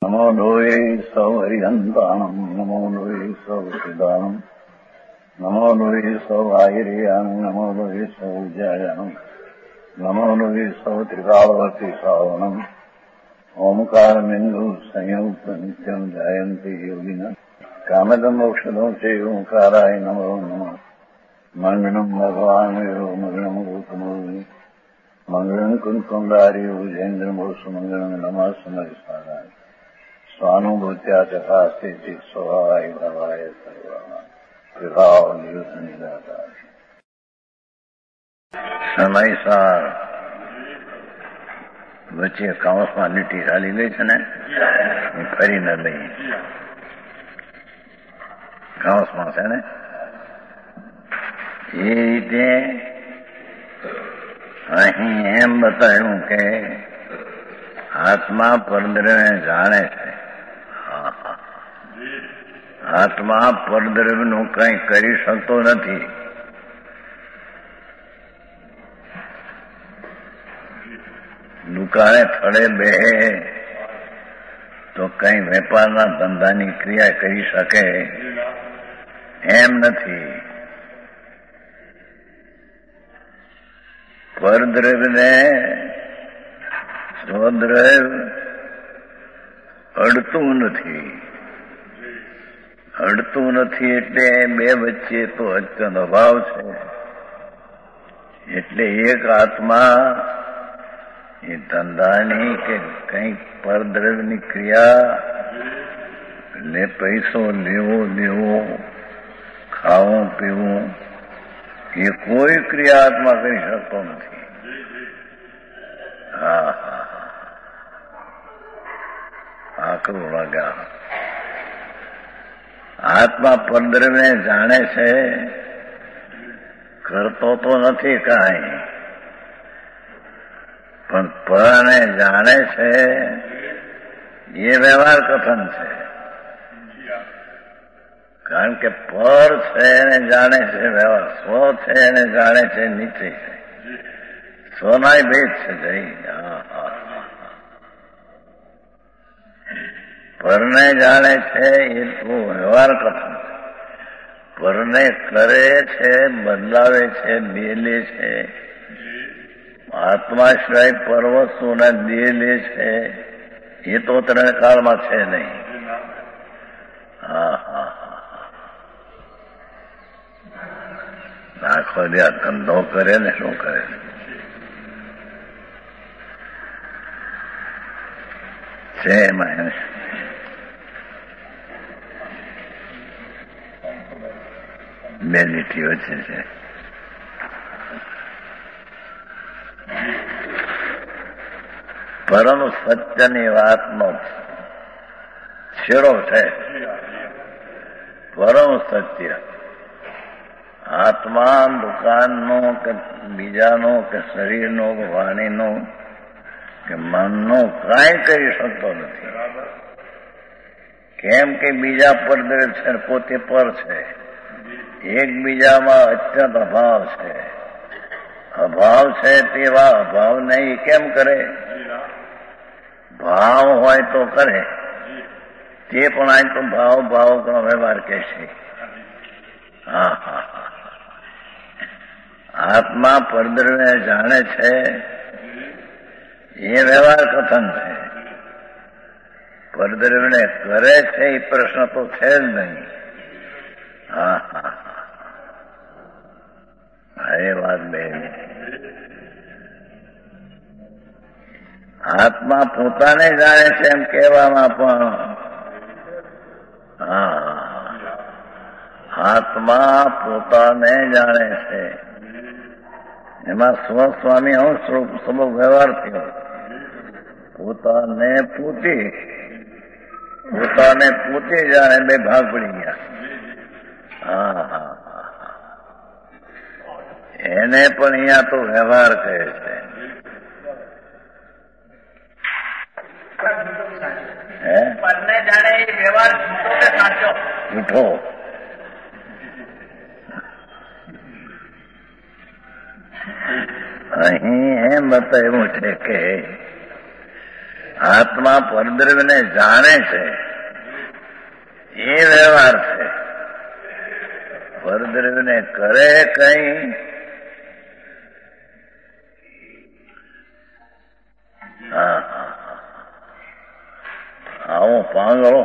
નમો લોહે સૌ હરિહંતાણમ નમો લોહે સૌ સિદાનમ નમો લોહે સૌ આયર્યાણમ નમો લોહે સૌ જયાણમ નમો લોહે સૌ ત્રિકાળવતી સાવણમ ઓમકારમિંદુ સંયુક્ત નિત્યમ જાયંતિ યોગિના કામદમ મોક્ષદો છે ઓંકારાય નમો નમઃ મંગળમ ભગવાન વિરો મંગળમ ગૌતમોની મંગળમ કુંકુંડાર્યો જૈન્દ્રમોષ મંગળમ નમઃ સમરિસારાય સ્વાનુભૂત્યા ચકાસ્તે સ્વભાવાય ભાવાય સર્વા વિભાવ નિયુદ્ધ નિરાકાર સમયસાર વચ્ચે કાઉન્સમાં લીટી ચાલી ગઈ છે ને એ ફરી ન લઈ કાઉન્સમાં છે ને એ રીતે અહીં એમ બતાવ્યું કે આત્મા પરદ્રવ્યને જાણે છે. આત્મા પરદ્રવ્યનું કંઈ કરી શકતો નથી. દુકાને થડે બેહે તો કઈ વેપારના ધંધાની ક્રિયા કરી શકે એમ નથી. પરદ્રવ્યને સ્વદ્રવ્ય અડતું નથી. અડતું નથી એટલે બે વચ્ચે તો અત્યંત અભાવ છે. એટલે એક આત્મા એ ધંધાની કે કંઈક પરદ્રવ્યની ક્રિયા એટલે પૈસો લેવો દેવો ખાવું પીવું એ કોઈ ક્રિયા આત્મા કરી શકતો નથી. આકરું લાગ્યા. આત્મા પરદ્રવ્યને જાણે છે, કરતો તો નથી કાંઈ, પણ પરને જાણે છે એ વ્યવહાર કથન છે. કારણ કે પર છે એને જાણે છે વ્યવહાર, સ્વ છે એને જાણે છે નીચે છે. સ્વનાય ભેદ છે. જઈ પરને જાણે છે એ તો વ્યવહાર કથન. પરને કરે છે, બદલાવે છે, દેલે છે. આત્મા સિવાય પરવસ્તુના દેલે છે એ તો ત્રણ કાળમાં છે નહીં. આખો દે ધંધો કરે ને શું કરે. છે એમાં બે લીટી વચ્ચે છે. પરમ સત્યની વાતનો છેડો છે. પરમ સત્ય આત્મા દુકાનનો કે બીજાનો કે શરીરનો કે વાણીનો કે મનનો કાંઈ કરી શકતો નથી. કેમ કે બીજા પરદ્રવ્ય છે, પોતે પર છે. એકબીજામાં અત્યંત અભાવ છે. અભાવ છે તેવા અભાવ નહીં કેમ કરે? ભાવ હોય તો કરે. તે પણ આ તો ભાવ ભાવનો વ્યવહાર કહે છે. આત્મા પરદ્રવ્ય જાણે છે એ વ્યવહાર કથન છે. પરદ્રવ્યને કરે છે એ પ્રશ્ન તો છે જ નહીં. એ વાત બે. આત્મા પોતાને જાણે છે એમ કહેવામાં પણ આત્મા પોતાને જાણે છે. એમાં સ્વસ્વામી સ્વરૂપ વ્યવહાર થયો. પોતાને પોતે જાણે બે ભાગ પડી ગયા. એને પણ અહીંયા તો વ્યવહાર કહે છે. પરને જાણે એ વ્યવહાર જૂઠો કે સાચો? જૂઠો. અહીં એમ બતાવ્યું છે કે આત્મા પરદ્રવ્યને જાણે છે એ વ્યવહાર છે. પરદ્રવ્યને કરે કઈ આવો પાંગળો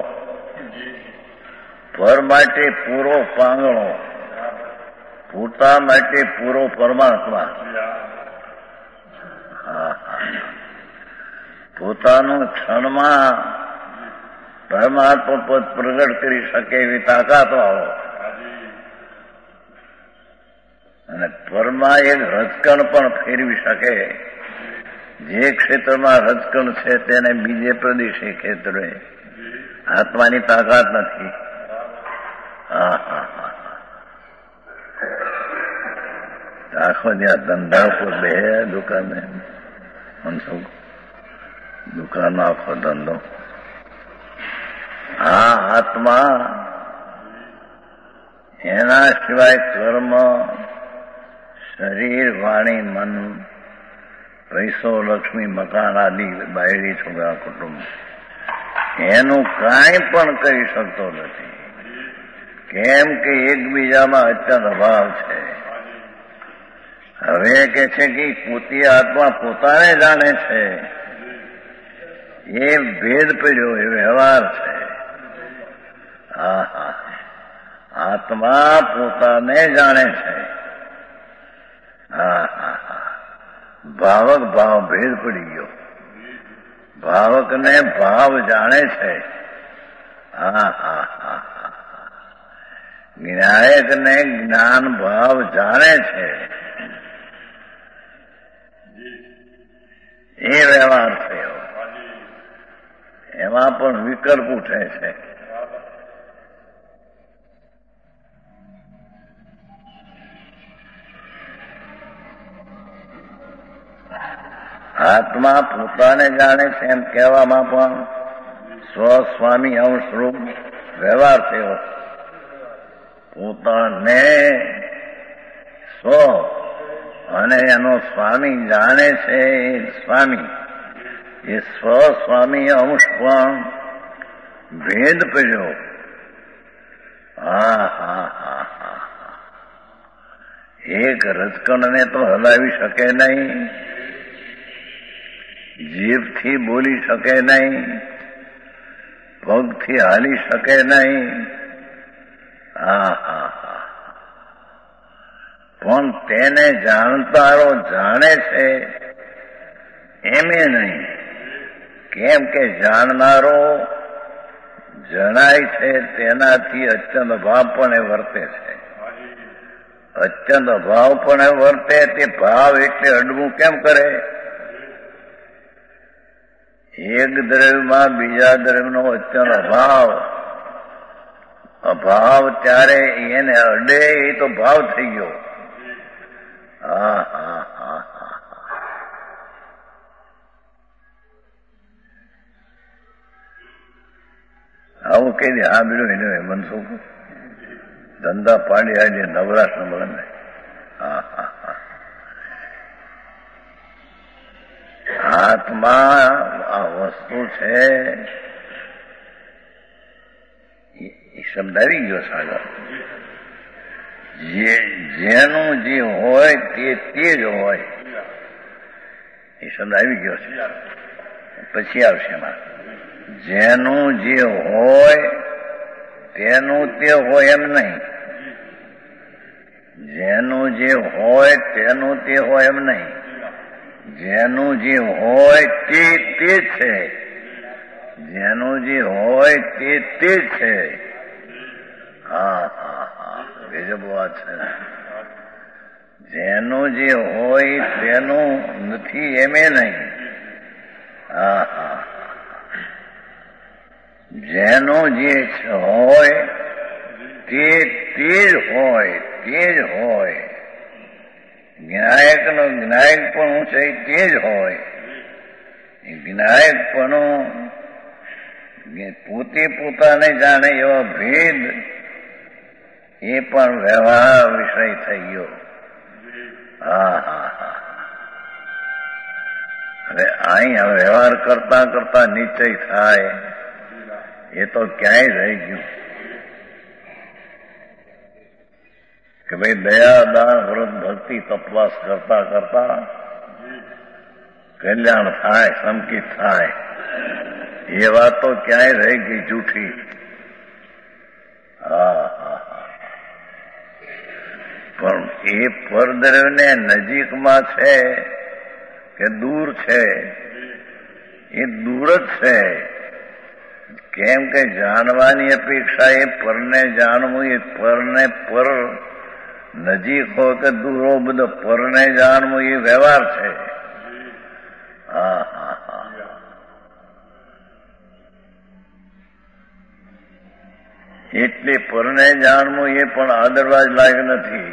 પર માટે પૂરો પાંગળો, પૂતા માટે પૂરો પરમાત્મા. પોતાનું ક્ષણમાં પરમાત્મા પદ પ્રગટ કરી શકે એવી તાકાત વાળો અને પરમાં એક રજકણ પણ ફેરવી શકે. જે ક્ષેત્રમાં રજકણ છે તેને બીજે પ્રદેશે ક્ષેત્રે આત્માની તાકાત નથી. આખો જ્યાં ધંધા ઉપર બે દુકાને દુકાનનો આખો ધંધો. આ આત્મા એના સિવાય કર્મ, શરીર, વાણી, મન, પૈસો, લક્ષ્મી, મકાન આદિ બાયડી છોકરા કુટુંબ એનું કાંઈ પણ કરી શકતો નથી. કેમ કે એકબીજામાં અત્યંત અભાવ છે. હવે કે છે કે પોતી આત્મા પોતાને જાણે છે એ ભેદ પડ્યો, એ વ્યવહાર છે. આત્મા પોતાને જાણે છે. ભાવક ભાવ ભેદ પડી ગયો. ભાવકને ભાવ જાણે છે. જ્ઞાયકને જ્ઞાન ભાવ જાણે છે. એ વ્યવહાર થયો. એમાં પણ વિકલ્પ ઉઠે છે. આત્મા પોતાને જાણે છે એમ કહેવામાં પણ સ્વસ્વામી અંશરૂપ વ્યવહાર થયો. પોતાને સ્વ અને એનો સ્વામી જાણે છે એ સ્વામી, એ સ્વસ્વામી અંશ પણ ભેદ પડ્યો. એક રજકણને તો હલાવી શકે નહીં, જીભથી બોલી શકે નહીં, પગથી હાલી શકે નહીં. પણ તેને જાણતારો જાણે છે એમે નહીં. કેમ કે જાણનારો જણાય છે તેનાથી અત્યંત ભાવ પણ એ વર્તે છે. અત્યંત ભાવ પણ એ વર્તે તે ભાવ એટલે અડવું કેમ કરે? એક દ્રવ્યમાં બીજા દ્રવ્યનો અત્યંત અભાવ ત્યારે એને અડે એ તો ભાવ થઈ ગયો. આવું કઈ દે હા બીજું એને મનસુખ ધંધા પાડી આવી નવરાશ મળે ને. આત્મા આ વસ્તુ છે એ શબ્દ આવી ગયો સાગર. જેનું જે હોય તે જ હોય એ શબ્દ આવી ગયો છે. પછી આવશે એમાં જેનું જે હોય તેનું તે હોય એમ નહીં. જેનું જે હોય તેનું તે હોય એમ નહીં. જેનું જે હોય તે છે. જેનું જે હોય તે છે. ગજબ વાત છે. જેનું જે હોય તેનું નથી એમે નહીં. જેનું જે હોય તે જ હોય, તે જ હોય. જ્ઞાયકનું જ્ઞાયકપણું છે તે જ હોય. જ્ઞાયકપણું પોતે પોતાને જાણે એવો ભેદ એ પણ વ્યવહાર વિષય થઈ ગયો. હવે અહીંયા વ્યવહાર કરતા કરતા નિશ્ચય થાય એ તો ક્યાંય રહી ગયું કે ભાઈ દયા દાન વ્રત ભક્તિ તપવાસ કરતા કરતા કલ્યાણ થાય સંકિત થાય એ વાત તો ક્યાંય રહી ગઈ જૂઠી. પણ એ પરદ્રવ્યને નજીકમાં છે કે દૂર છે? એ દૂર જ છે. કેમ કે જાણવાની અપેક્ષા એ પરને જાણવું, એ પરને પર નજીક હો કે દૂર હો, બધો પરને જાણવું એ વ્યવહાર છે. એટલે પરને જાણવું એ પણ આદરવાજ લાયક નથી.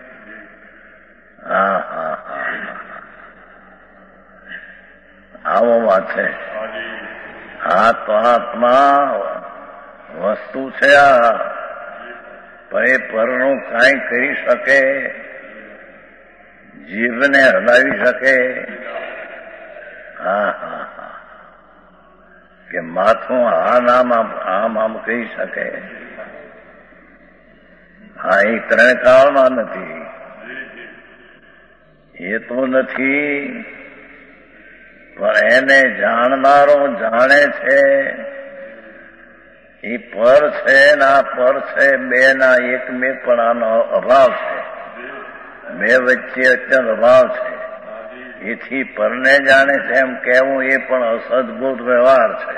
આવો વાત છે. આ તો આત્મા વસ્તુ છે. આ પણ એ પરનું કાંઈ કરી શકે, જીભને હલાવી શકે? કે માથું આમ આમ કહી શકે? એ ત્રણ કાળમાં નથી. એ તો નથી. પણ એને જાણનારો જાણે છે એ પર છે ને આ પર છે, બે ના એકમેકપણાનો અભાવ છે. બે વચ્ચે અત્યંત અભાવ છે. એથી પરને જાણે છે એમ કહેવું એ પણ અસદભૂત વ્યવહાર છે.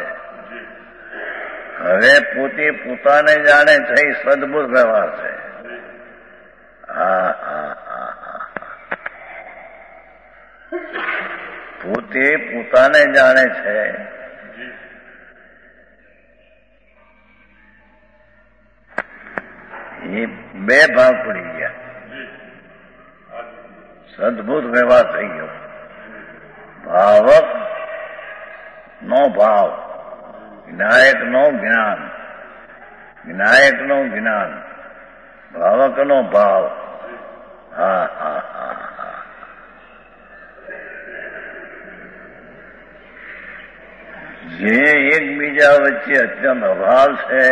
હવે પોતે પોતાને જાણે છે એ સદભૂત વ્યવહાર છે. પોતે પોતાને જાણે છે એ બે ભાગ પડી ગયા. સદભૂત વ્યવહાર થઈ ગયો. ભાવક નો ભાવ, જ્ઞાયક નો જ્ઞાન, જ્ઞાયક નો જ્ઞાન, ભાવક નો ભાવ. જે એકબીજા વચ્ચે અત્યંત અભાવ છે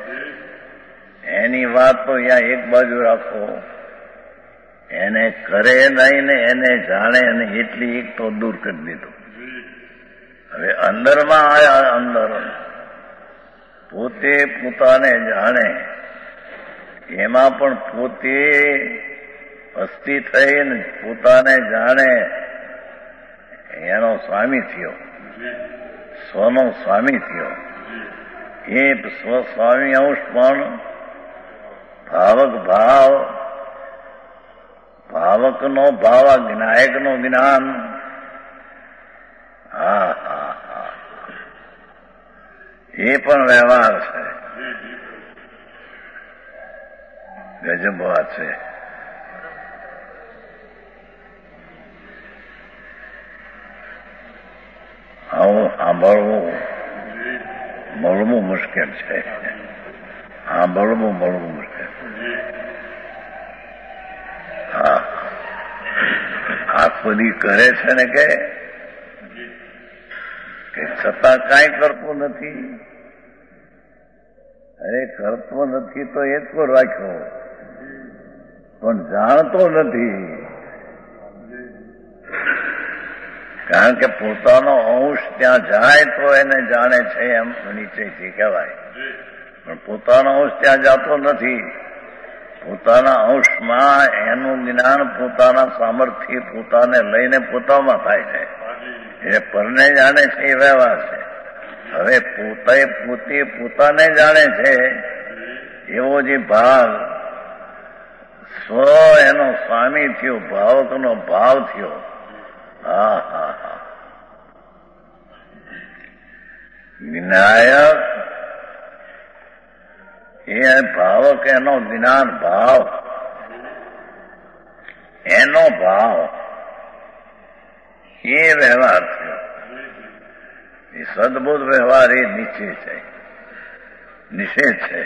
એની વાત તો અહીંયા એક બાજુ રાખો. એને કરે નહીં ને એને જાણે અને એટલી એક તો દૂર કરી દીધું. હવે અંદરમાં આયા. અંદર પોતે પોતાને જાણે એમાં પણ પોતે અસ્થિ થઈને પોતાને જાણે એનો સ્વામી થયો, સ્વનો સ્વામી થયો. એ સ્વસ્વામી અંશ પણ ભાવક ભાવ, ભાવકનો ભાવ, જ્ઞાયકનો જ્ઞાન. એ પણ વ્યવહાર છે. ગજબ વાત છે. આવું સાંભળવું મળવું મુશ્કેલ છે. મળવું મુશ્કેલ. આ બધી કરે છે ને કે છતાં કાંઈ કરતો નથી. અરે કરતો નથી તો એ જ રાખ્યો, પણ જાણતો નથી. કારણ કે પોતાનો અંશ ત્યાં જાય તો એને જાણે છે એમ નિશ્ચયથી કહેવાય. પણ પોતાનો અંશ ત્યાં જતો નથી. પોતાના અંશમાં એનું જ્ઞાન પોતાના સામર્થ્ય પોતાને લઈને પોતામાં થાય છે. એ પરને જાણે છે એ વ્યવહાર છે. હવે પોતે પોતાને જાણે છે એવો જે ભાગ સ્વ એનો સ્વામી થયો, ભાવકનો ભાવ થયો. જ્ઞાયક એ ભાવક એનો જ્ઞાન ભાવ, એનો ભાવ એ વ્યવહાર થયો. એ સદબુદ્ધ વ્યવહાર એ નીચે છે, નિષેધ છે.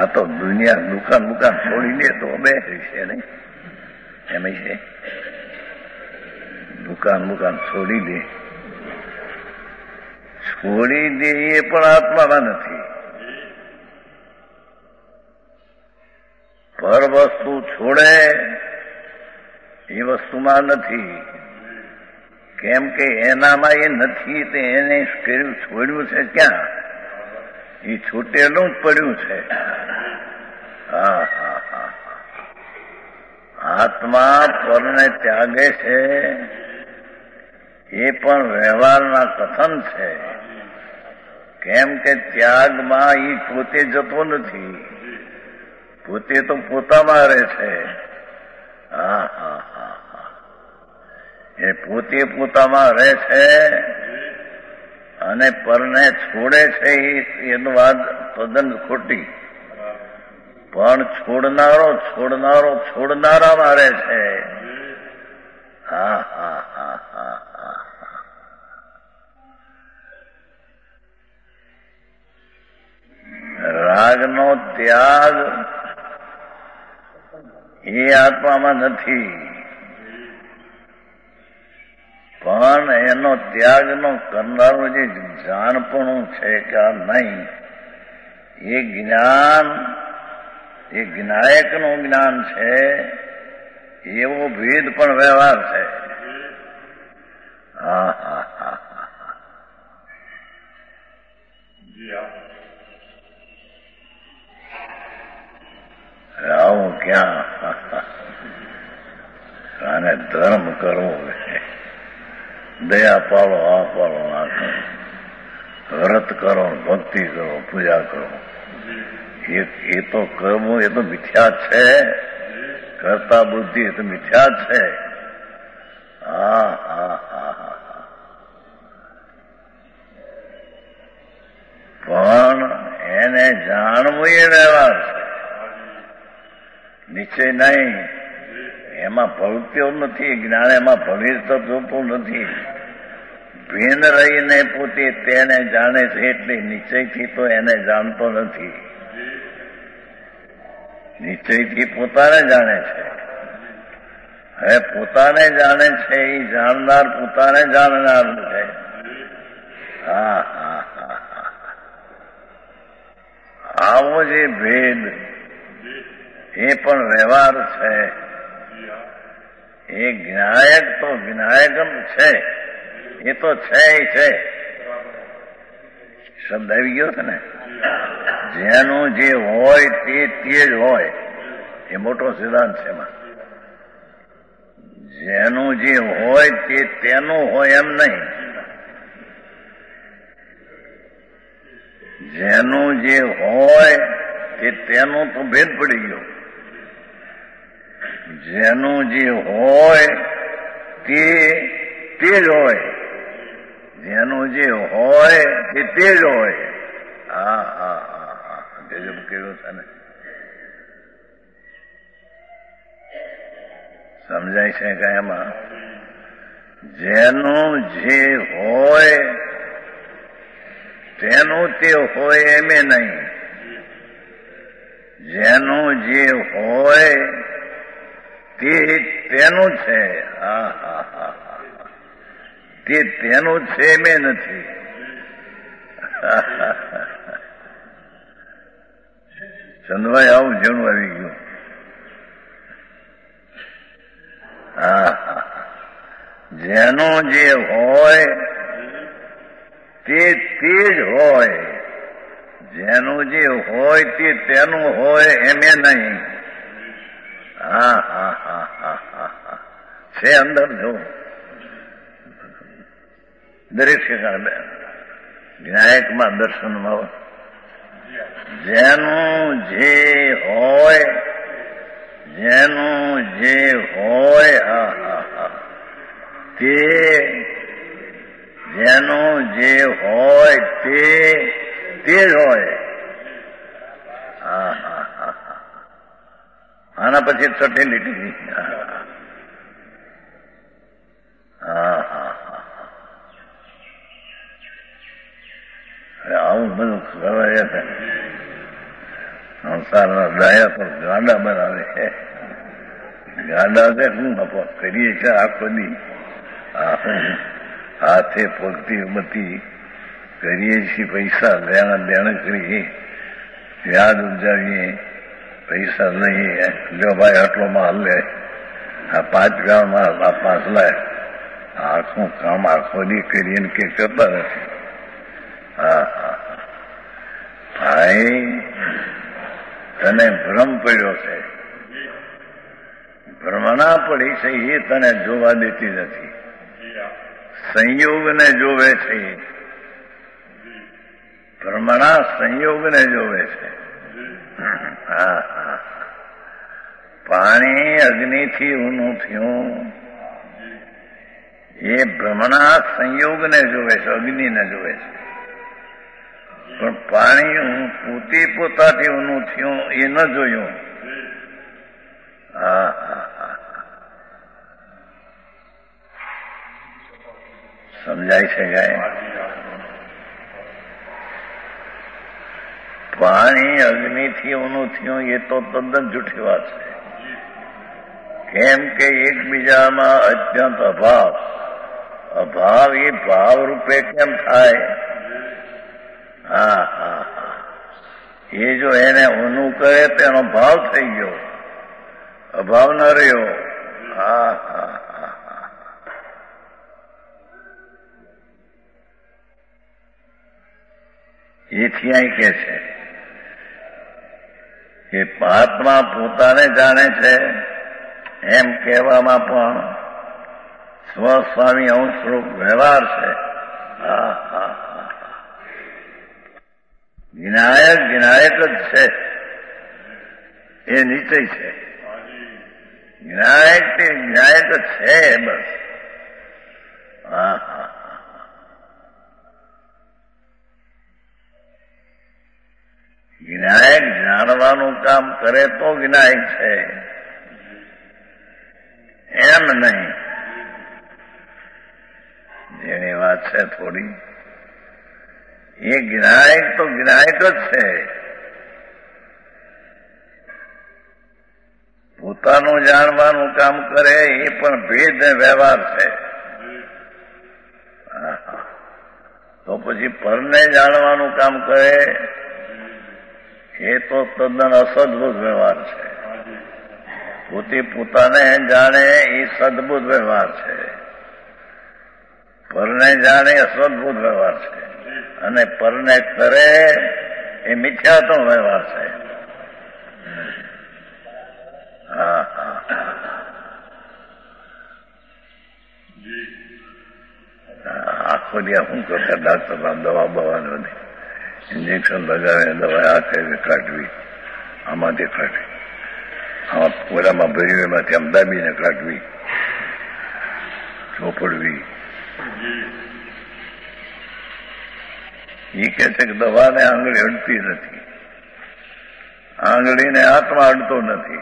તો દુનિયા દુકાન છોડીને તો બેઠી છે નહીં એમ છે. દુકાન છોડી દે એ પણ આત્મામાં નથી. પર વસ્તુ છોડે એ વસ્તુમાં નથી. કેમ કે એનામાં એ નથી તે એને છોડ્યું છે ક્યાં? એ છૂટેલું જ પડ્યું છે. હા હા હા. આત્મા પરને ત્યાગે છે એ પણ વ્યવહારના કથન છે. કેમ કે ત્યાગમાં એ પોતે જતો નથી, પોતે તો પોતામાં રહે છે. હા હા હા હા. એ પોતે પોતામાં રહે છે અને પરને છોડે છે એની વાત તદ્દન ખોટી. પણ છોડનારામાં રહે છે. હા હા હા હા હા. રાગનો ત્યાગ એ આત્મામાં નથી, પણ એનો ત્યાગનો કરનારું જે જાણપણું છે કે આ નહીં, એ જ્ઞાન એ જ્ઞાયકનું જ્ઞાન છે. એવો ભેદ પણ વ્યવહાર છે. હા હા હા હા. આવું ક્યાં? આને ધર્મ કરવો, દયા પાડો, આ પાડો, આ કરો, વ્રત કરો, ભક્તિ કરો, પૂજા કરો. એ તો કરવું એ તો મિથ્યા છે. કરતા બુદ્ધિ એ તો મિથ્યા છે. હા હા હા હા. પણ એને જાણવું એ વ્યવહાર છે, નિશ્ચય નહીં. એમાં ભવિત્યો નથી. જ્ઞાન એમાં ભવિષ્ય જોતું નથી. ભીન રહીને પોતે તેને જાણે છે એટલે નિશ્ચયથી તો એને જાણતો નથી. નિશ્ચયથી પોતાને જાણે છે. હવે પોતાને જાણે છે એ જાણનાર પોતાને જાણનાર છે. હા હા હા હા. આવો જે ભેદ એ પણ વ્યવહાર છે. એ જ્ઞાયક તો જ્ઞાયક છે. એ તો છે. શબ્દ આવી ગયો છે ને. જેનું જે હોય તે જ હોય. એ મોટો સિદ્ધાંત છે એમાં. જેનું જે હોય તે તેનું હોય એમ નહીં. જેનું જે હોય તે તેનું તો ભેદ પડી ગયો. જેનું જે હોય તે જ હોય. જેનું જે હોય તે જ હોય. હા હા હા હા. ગજબ કેવું છે ને. સમજાય છે કે એમાં જેનું જે હોય તેનું તે હોય એમ નહીં. જેનું જે હોય તે તેનું છે. હા હા હા હા. તે તેનું છે એમ નથી. ચંદભાઈ આવું જણું આવી ગયું. હા હા. જેનું જે હોય તે જ હોય. જેનું જે હોય તે તેનું હોય એમ નહીં. હા હા હા હા હા. છે અંદર જો દરેક ઠેકાણે જ્ઞાયકમાં દર્શનમાં જેનું જે હોય હા હા હા તે જેનું જે હોય તે જ હોય. હા હા હા હા. આના પછી છઠ્ઠી લીટી. હા હા હા. આવું બધું કરવા સંસારના ડાયા તો ગાંડા બનાવે છે. ગાંડા છે શું નફો કરીએ છે આખો દી હાથે પગથી બધી કરીએ છીએ, પૈસા લેણા દેણ કરીએ, વ્યાજ ઉપજાવીએ, પૈસા લઈએ, લ્યો ભાઈ આટલો માલ લે, આ 5 ગામમાં આ 5 લાખ, આખું કામ આખો દી કરીએ કે કરતા નથી. ભાઈ તને ભ્રમ પડ્યો છે, ભ્રમણા પડી છે એ તને જોવા દેતી નથી, સંયોગને જોવે છે. ભ્રમણા સંયોગને જોવે છે. પાણી અગ્નિથી ઊનું થયું એ ભ્રમણા સંયોગને જોવે છે, અગ્નિને જોવે છે. પણ પાણી પોતાથી ઊનું થયું એ ન જોયું. સમજાય છે ગાય? પાણી અગ્નિથી ઊનું થયું એ તો તદ્દન જૂઠી વાત છે. કેમ કે એકબીજામાં અત્યંત અભાવ એ ભાવ રૂપે કેમ થાય? એ જો એને ઊનું કરે તો એનો ભાવ થઈ ગયો, અભાવ ન રહ્યો. એથી અહીં કે છે કે આત્મા પોતાને જાણે છે એમ કહેવામાં પણ સ્વસ્વામી અંશરૂપ વ્યવહાર છે. જ્ઞાયક જ છે એ નિશ્ચય છે. જ્ઞાયક તે જ્ઞાયક જ છે બસ. જ્ઞાયક જાણવાનું કામ કરે તો જ્ઞાયક છે, એમ નહીં. જેની વાત છે થોડી, એ જ્ઞાયક તો જ્ઞાયક જ છે. પોતાનું જાણવાનું કામ કરે એ પણ ભેદ વ્યવહાર છે. તો પછી પરને જાણવાનું કામ કરે એ તો તદ્દન અસદભૂત વ્યવહાર છે. પોતે પોતાને જાણે એ સદભૂત વ્યવહાર છે, પરને જાણે અસદભૂત વ્યવહાર છે, અને પરને કરે એ મિથ્યાત્વ વ્યવહાર છે. આખો દિવસ શું કરતા ડાક્ટર દવા બવા નથી, ઇન્જેક્શન લગાવે, દવા આ કરી કાઢવી, આમાંથી કાઢવી, આમાં પોરામાં ભર્યું એમાંથી આમ દાબીને કાઢવી, ચોપડવી. એ કે છે કે દવાને આંગળી અડતી નથી, આંગળીને હાથમાં અડતો નથી.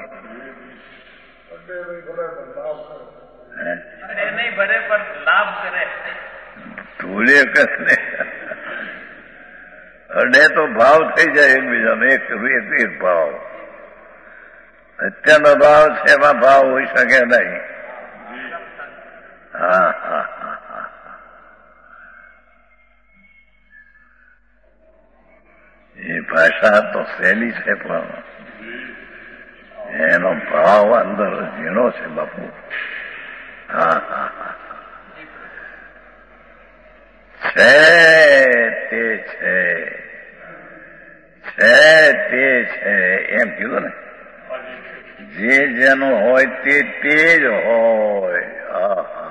ધૂળે કને અડે તો ભાવ થઈ જાય એકબીજાનો, એક ભાવ. અત્યારનો ભાવ છે એમાં ભાવ હોઈ શકે નહીં. એ ભાષા તો સહેલી છે પણ એનો ભાવ અંદર ઝીણો છે બાપુ. છે તે છે, છે તે છે એમ કીધું ને. જે જેનું હોય તે જ હોય.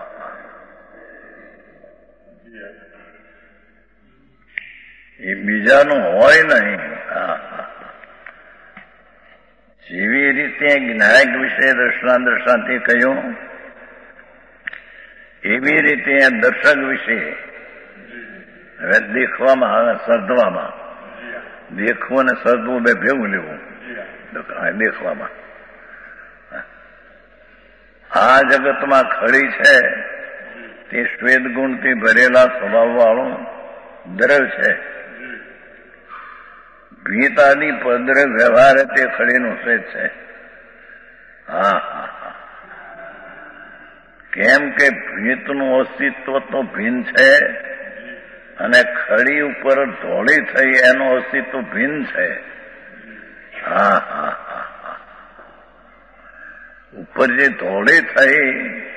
એ બીજાનું હોય નહીં. જેવી રીતે જ્ઞાયક વિશે દર્શનાંતિ કહ્યું, એવી રીતે દર્શક વિશે હવે દેખવામાં, સર્જવામાં, દેખવું અને સર્જવું બે ભેગું લેવું. દેખવામાં આ જગતમાં ખડી છે તે શ્વેત ગુણથી ભરેલા સ્વભાવ વાળું દ્રવ્ય છે. ભીત આદિ પદરે વ્યવહાર તે ખડીનું શ્વેત છે. હા હા હા. કેમ કે ભીતનું અસ્તિત્વ તો ભિન્ન છે અને ખડી ઉપર ધોળી થઈ એનું અસ્તિત્વ ભિન્ન છે. હા હા હા હા. ઉપર જે ધોળી થઈ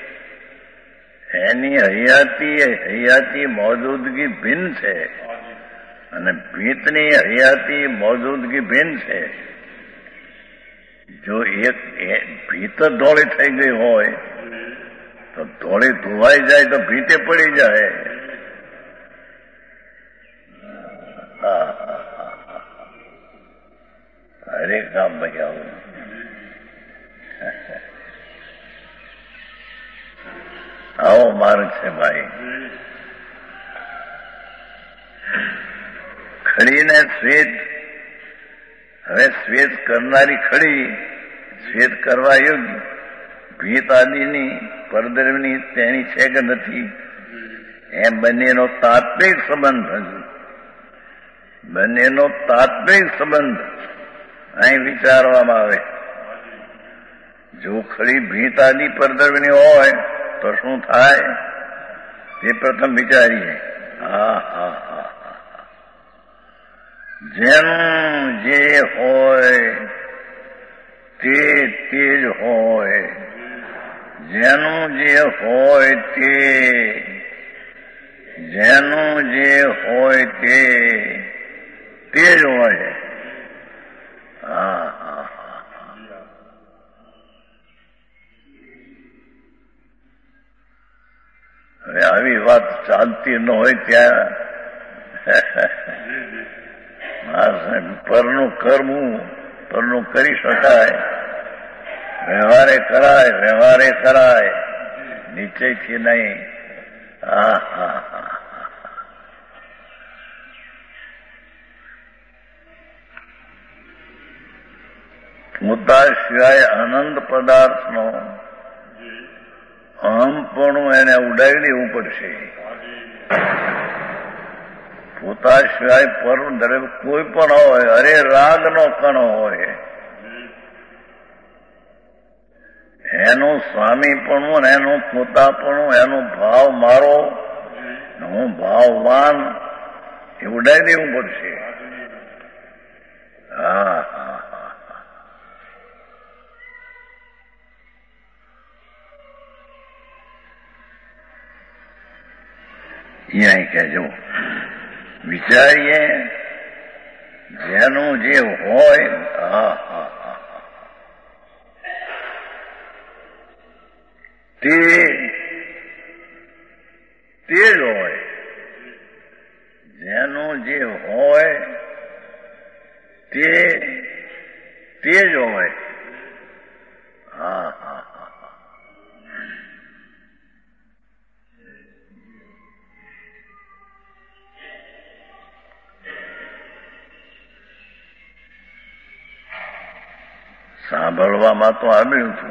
એની હયાતી મોજૂદગી ભિન્ન છે અને ભીતની હયાતી મોજૂદગી ભિન્ન છે. જો એક ભીત જ ધોળી થઈ ગઈ હોય તો ધોળી ધોવાઈ જાય તો ભીતે પડી જાય. અરે કામ ભાઈ આવું આવો માર્ગ છે ભાઈ. ખડીને શ્વેત, હવે શ્વેત કરનારી ખડી શ્વેત કરવા યોગ્ય ભીત આદિની પરદ્રવની તેની છે કે નથી એમ બંનેનો તાત્વિક સંબંધ હજુ બંનેનો તાત્વિક સંબંધ અહીં વિચારવામાં આવે. જો ખડી ભીત આદિ પરદ્રવની હોય તો શું થાય તે પ્રથમ વિચારીએ. હા હા હા. જેનું જે હોય તે જ હોય, જેનું જે હોય તે, જેનું જે હોય તે જ હોય. હા હા હા. હવે આવી વાત ચાલતી ન હોય ત્યાં પરનું કરવું, પરનું કરી શકાય, વ્યવહારે કરાય નિશ્ચયથી નહીં. હા હા હા. પોતા સિવાય અનંત પદાર્થનો અહમપણું એને ઉડાવી દેવું પડશે. પોતા સિવાય પર દરેક કોઈ પણ હોય, અરે રાગનો કણ હોય, એનું સ્વામીપણું, એનું પોતાપણું, એનો ભાવ મારો, હું ભાવવાન એ ઉડાવી દેવું પડશે. હા હા. અહીં કહેજો વિચારીએ જેનું જે હોય. હા હા હા. તે જ હોય, જેનું જે હોય તે જ હોય. હા હા હા. સાંભળવામાં તો આવ્યું છું,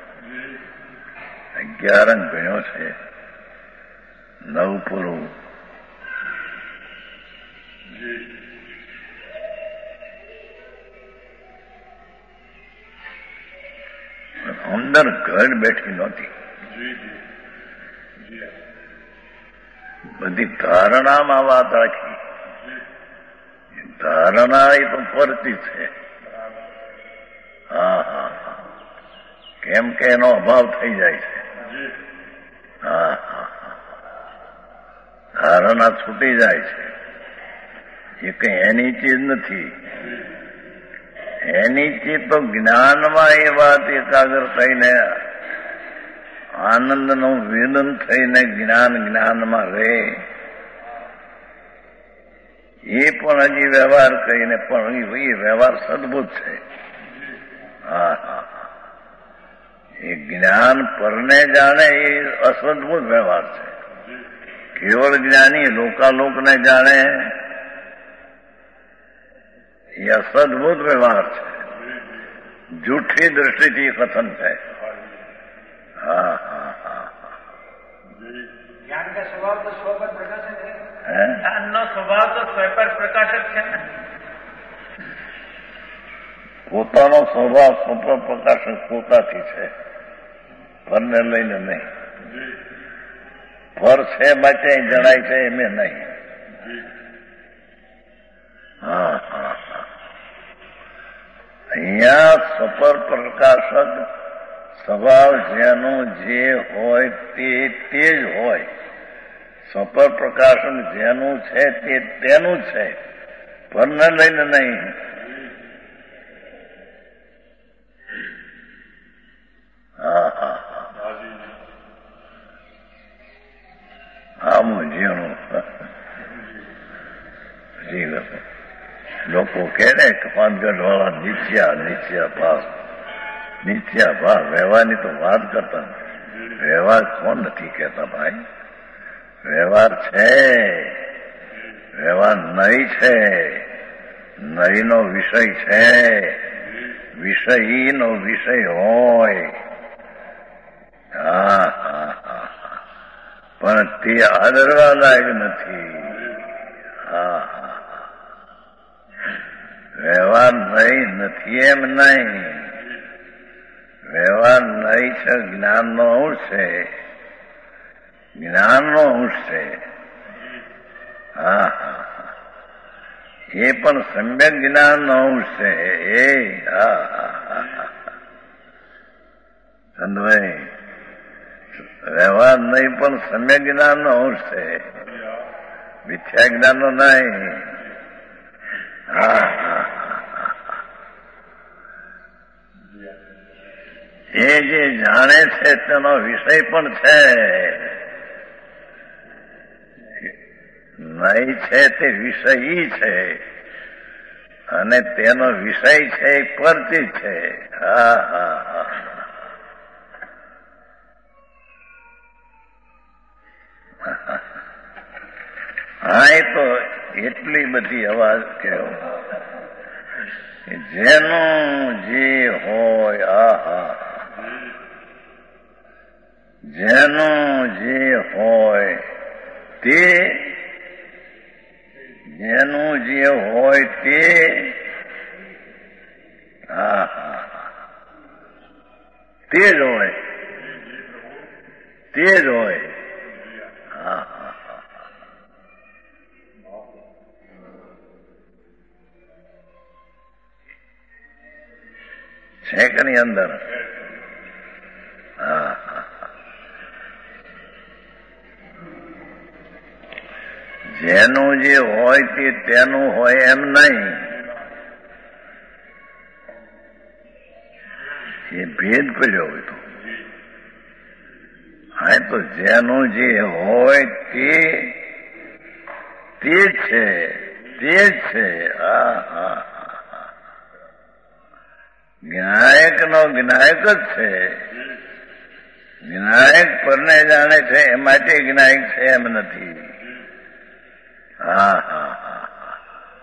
11 અંક ભણ્યો છે, 9 પૂરું. અંદર ઘર બેઠી નહોતી, બધી ધારણામાં વાત રાખી. ધારણા એ તો ફરતી છે. હા હા હા. કેમ કે એનો અભાવ થઈ જાય છે. હા હા હા. ધારણા છૂટી જાય છે. એ કઈ એની ચીજ નથી. એની ચીજ તો જ્ઞાનમાં એ વાત એકાગ્ર થઈને આનંદનું વેદન થઈને જ્ઞાનમાં રહે. એ પણ હજી વ્યવહાર કરીને પણ એ વ્યવહાર સદભુત છે. હા હા. એ જ્ઞાન પરને જાણે એ અસદભુત વ્યવહાર છે. કેવળ જ્ઞાની લોકાલોકને જાણે એ અસદભુત વ્યવહાર છે. જૂઠી દ્રષ્ટિથી કથન છે. હા હા હા. જ્ઞાન નો સ્વભાવ તો સ્વ પર પ્રકાશક છે. જ્ઞાન નો સ્વભાવ તો સ્વ પર પ્રકાશક છે ને. પોતાનો સ્વભાવ સ્વપ્ન પ્રકાશક પોતાથી છે, પરને લઈને નહીં. પર છે માટે જણાય છે એમે નહીં. હા હા હા. અહીંયા સપર પ્રકાશક સ્વભાવ જેનું જે હોય તે જ હોય. સપર પ્રકાશક જેનું છે તે તેનું છે, પરને લઈને નહીં. હા હા આમ જીણું લોકો કહે ને કે પાનગઢ વાળા નીચા ભાવ વ્યવહારની તો વાત કરતા. વ્યવહાર કોણ નથી કહેતા ભાઈ? વ્યવહાર છે, વ્યવહાર નહીં છે, નહીંનો વિષય છે, વિષયનો વિષય હોય. હા હા હા, પણ તે આદરવા લાયક નથી. હા હા, વ્યવહાર નહીં નથી એમ નહીં. વ્યવહાર નહીં છે, જ્ઞાનનો અંશ છે, જ્ઞાનનો અંશ છે. હા હા, એ પણ સમ્યક જ્ઞાનનો અંશ છે. એ હા હા હા, ચંદભાઈ, વ્યવહાર નહીં પણ સમ્યક જ્ઞાનનો અંશ છે, મિથ્યા જ્ઞાનનો નહીં. હા હા, એ જે જાણે છે તેનો વિષય પણ છે. નહીં છે તે વિષય છે, અને તેનો વિષય છે એ પરથી છે. હા હા હા, હા એ તો એટલી બધી અવાજ કેવો જેનું જે હોય. આહા, જેનું જે હોય તે, જેનું જે હોય તે. હા હા, તે જ હોય, તે જ હોય. હા હા, છે કે ની અંદર. હા હા, જેનું જે હોય તે તેનું હોય એમ નહીં. એ ભેદ પડ્યો હોય તો. હા તો જેનું જે હોય તે છે, તે છે. હા હા, જ્ઞાયક નો જ્ઞાયક જ છે. જ્ઞાયક પરને જાણે છે એ માટે જ્ઞાયક છે એમ નથી. હા હા હા,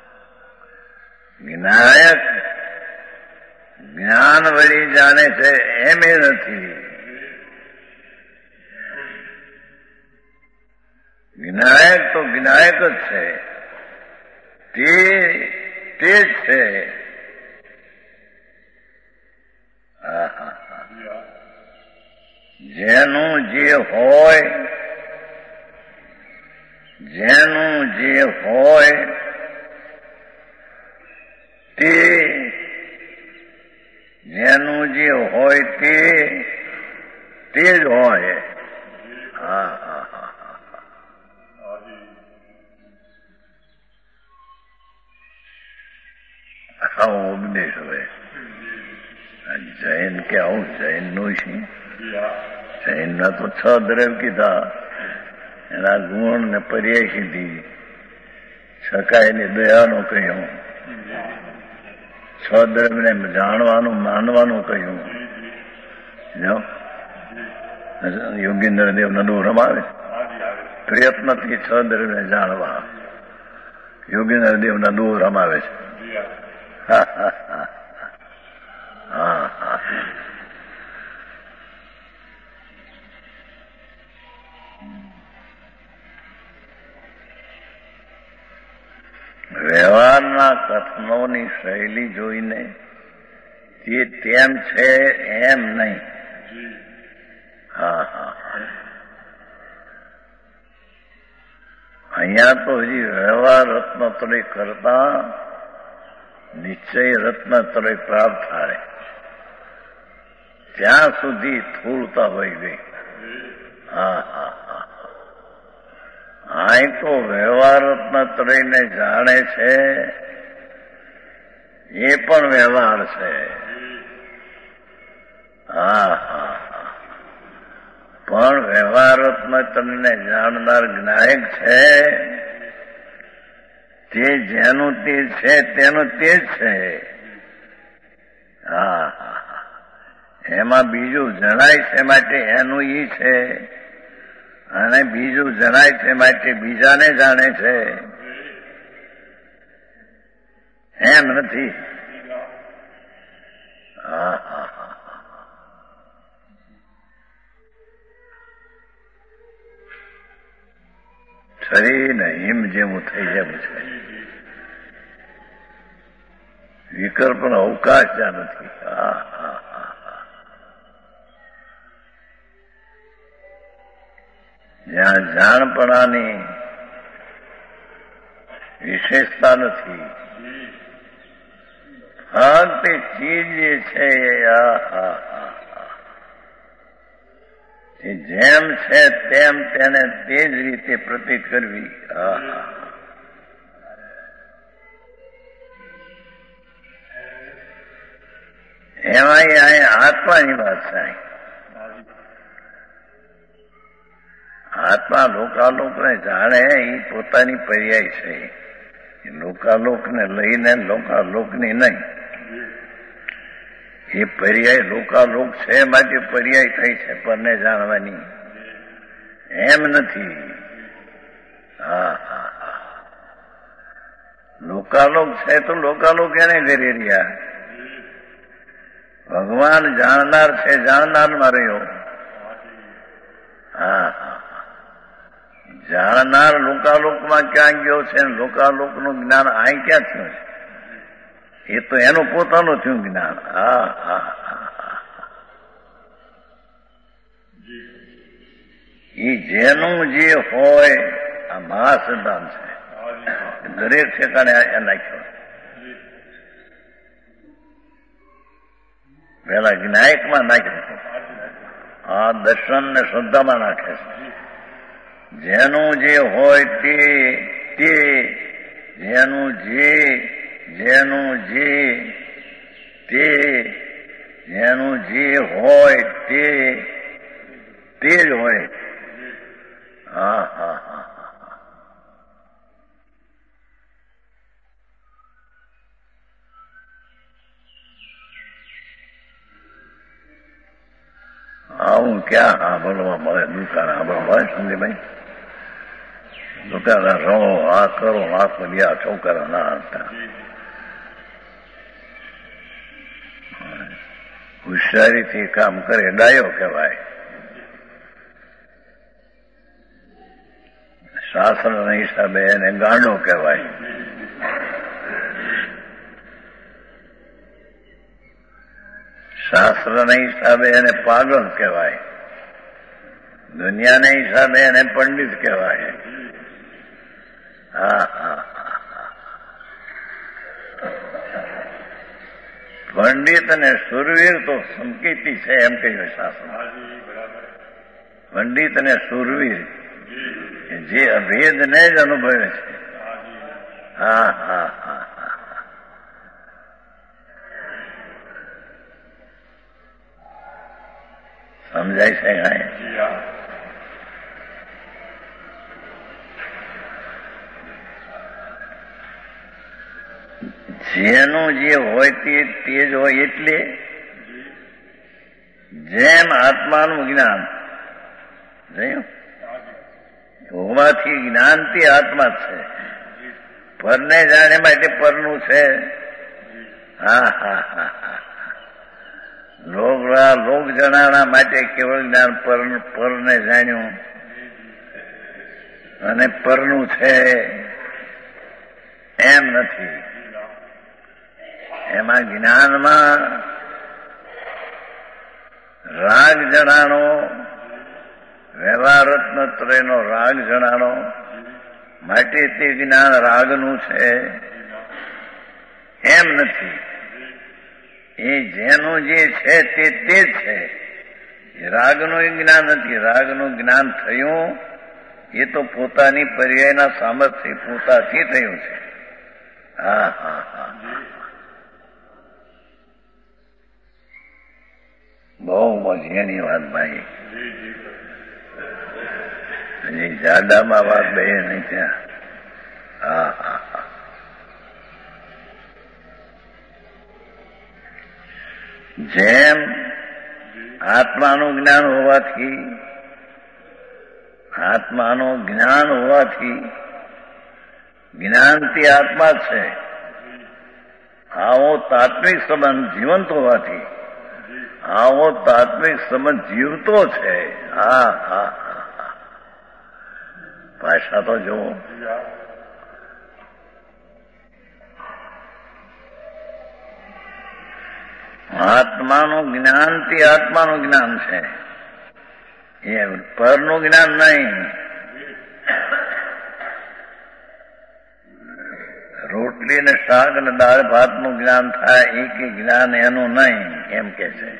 જ્ઞાયક જ્ઞાન વળી જાણે છે એમ એ નથી. જ્ઞાયક તો જ્ઞાયક જ છે, તે જ છે. હા હા, જેનું જે હોય, જેનું જે હોય તે, જેનું જે હોય તે જ હોય. હા હા હા, આવો ઉપદેશ હવે. જૈન કે આવું જૈન નું છે. જૈન ના તો 6 દ્રવ્ય કીધા, એના ગુણ ને પર્યાય કીધી, છકાયની દયાનું કહ્યું, 6 દ્રવ્યને જાણવાનું માનવાનું કહ્યું. યોગીન્દ્ર દેવ નડું રમાવે પ્રયત્નથી 6 દ્રવ્યને જાણવા. યોગીન્દ્ર દેવ નડું રમાવે છે. હા હા હા હા હા, વ્યવહારના કથનોની શૈલી જોઈને તે તેમ છે એમ નહીં. હા હા. અહીંયા તો હજી વ્યવહાર રત્નત્રય કરતા નિશ્ચય રત્નત્રય પ્રાપ્ત થાય ત્યાં સુધી સ્થૂળતા વહી ગઈ. હા હા હા. અહીં તો વ્યવહાર રત્નત્રયને જાણે છે એ પણ વ્યવહાર છે. હા હા. પણ વ્યવહાર રત્નત્રયને જાણનાર જ્ઞાયક છે તે જેનું તે છે તેનું તે જ છે. હા હા. એમાં બીજું જણાય છે માટે એનું ઈ છે અને બીજું જણાય છે માટે બીજાને જાણે છે એમ નથી. હા હા. શરીરને હિમ જેવું થઈ જેવું છે. વિકલ્પનો અવકાશ જ્યાં નથી. હા હા હા. જ્યાં જાણપણાની વિશેષતા નથી. ફક્ત ચીજ જે છે એ જેમ છે તેમ તેને તે જ રીતે પ્રતીત કરવી. એમાં અહીં આત્માની વાત છે. આત્મા લોકાલોકને જાણે એ પોતાની પર્યાય છે. લોકાલોકને લઈને લોકાલોકની નહીં. એ પર્યાય લોકાલોક છે માટે પર્યાય થઈ છે પરને જાણવાની એમ નથી. હા હા હા. લોકાલોક છે તો લોકાલોક એને કરી રહ્યા. ભગવાન જાણનાર છે જાણનારમાં રહ્યો. હા હા. જાણનાર લોકાલોકમાં ક્યાં ગયો છે લોકાલોકનું જ્ઞાન અહીં ક્યાં થયું છે એ તો એનું પોતાનું થયું જ્ઞાન. હા હા હા. એ જેનું જે હોય આ મહાસિદ્ધાંત છે. દરેક ઠેકાણે નાખ્યો. પેલા જ્ઞાયકમાં નાખ્યો. આ દર્શન ને શ્રદ્ધામાં નાખે છે. જેનું જે હોય તે જેનું જે જેનું જે તે જેનું જે હોય તે જ હોય. હા હા હા. આવું ક્યાં સાંભળવા મળે? દુકાન સાંભળવા મળે સમજીભાઈ? દુકાન રહો આ કરો આ કર્યા છોકરા ના હતા. હોશિયારીથી કામ કરે ડાયો કહેવાય. શાસ્ત્રના હિસાબે એને ગાંડો કહેવાય. શાસ્ત્રના હિસાબે એને પાગલ કહેવાય. દુનિયાના હિસાબે એને પંડિત કહેવાય. હા હા. પંડિત અને સુરવીર તો સંકેતી છે એમ કહ્યું શાસ્ત્ર. પંડિત અને સુરવીર જે અભેદને જ અનુભવે છે. હા હા હા. સમજાય છે કાંઈ? જેનું જે હોય તે જ હોય એટલે જેમ આત્માનું જ્ઞાન જોયું હોવાથી જ્ઞાન તે આત્મા છે. પરને જાણે માટે પરનું છે. હા હા હા હા. લોક જણાણા માટે કેવળ જ્ઞાન પરને જાણ્યું અને પરનું છે એમ નથી. એમાં જ્ઞાનમાં રાગ જણાનો, વ્યવહારત્નત્રયનો રાગ જણાનો, માટે તે જ્ઞાન રાગનું છે એમ નથી. એ જેનું જે છે તે જ છે. રાગનું જ્ઞાન નથી. રાગનું જ્ઞાન થયું એ તો પોતાની પર્યાયના સામર્થ્ય પોતાથી થયું છે. હા હા હા, બહુ મજાની વાત ભાઈ. હજી જાડામાં વાત બે નહીં ત્યાં. હા હા હા, જેમ આત્માનું જ્ઞાન હોવાથી જ્ઞાનથી આત્મા છે. આવો તાત્વિક સંબંધ જીવંત હોવાથી આવો તાત્વિક સંબંધ જીવતો છે. હા હા હા, ભાષા તો જુઓ. આત્માનું જ્ઞાનથી આત્માનું જ્ઞાન છે, એ પરનું જ્ઞાન નહીં. રોટલી ને શાક ને દાળ ભાતનું જ્ઞાન થાય એ કે જ્ઞાન એનું નહીં એમ કે છે.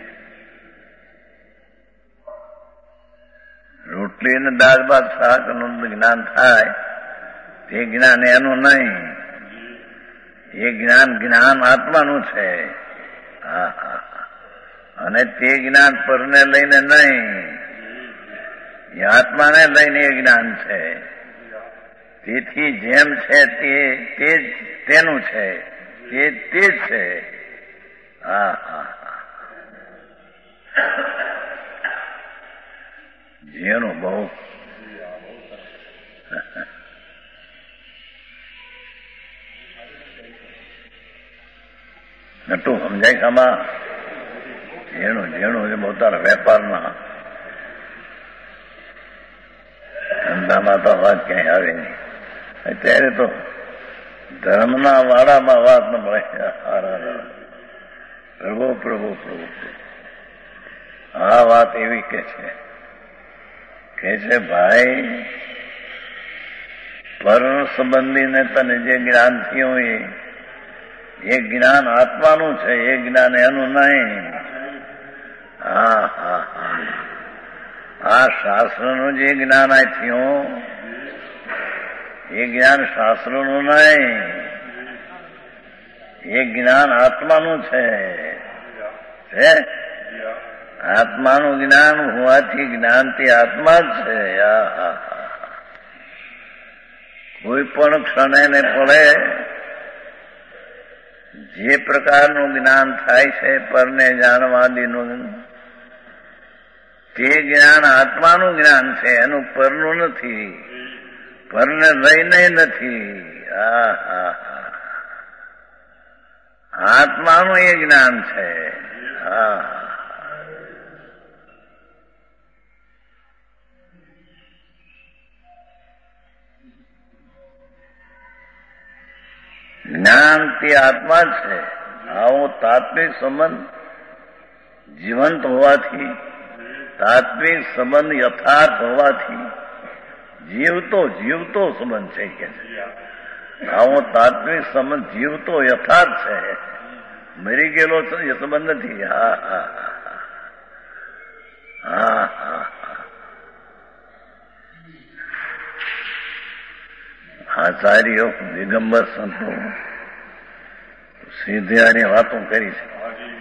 રોટલી ને દાળ ભાત શાક નું જ્ઞાન થાય તે જ્ઞાન એનું નહીં. એ જ્ઞાન આત્માનું છે. હા હા, અને તે જ્ઞાન પરને લઈને નહીં, એ આત્માને લઈને એ જ્ઞાન છે. તેથી જેમ છે તે જ તેનું છે, તે જ છે. હા હા હા, જેનું બહુ નટું સમજાય ખામાં. જેણું બહુ તારા વેપારમાં ધંધામાં તો વાત ક્યાંય આવે નહીં. અત્યારે તો ધર્મના વાડામાં વાત ન મળે. પ્રભુ પ્રભુ પ્રભુ, આ વાત એવી કે છે ભાઈ, પર સંબંધીને તને જે જ્ઞાન થયું એ જ્ઞાન આત્માનું છે, એ જ્ઞાન એનું નહીં. હા હા હા, આ શાસ્ત્રનું જે જ્ઞાન આ થયું એ જ્ઞાન શાસ્ત્રનું નહીં, એ જ્ઞાન આત્માનું છે. આત્માનું જ્ઞાન હોવાથી જ્ઞાનથી આત્મા જ છે. કોઈ પણ ક્ષણે ને પડે જે પ્રકારનું જ્ઞાન થાય છે પરને જાણવાદીનું, તે જ્ઞાન આત્માનું જ્ઞાન છે, એનું પરનું નથી, પરને લઈને નથી. હા હા હા, આત્માનું એ જ્ઞાન છે. હા, જ્ઞાન તે આત્મા જ છે. આવો તાત્વિક સંબંધ જીવંત હોવાથી, તાત્વિક સંબંધ યથાર્થ હોવાથી જીવતો સંબંધ છે કે આવો તાત્વિક સંબંધ જીવતો યથાર્થ છે, મરી ગયેલો એ સંબંધ નથી. હા હા હા હા, આચાર્યો દિગંબર સંતો સીધ્યાની વાતો કરી છે.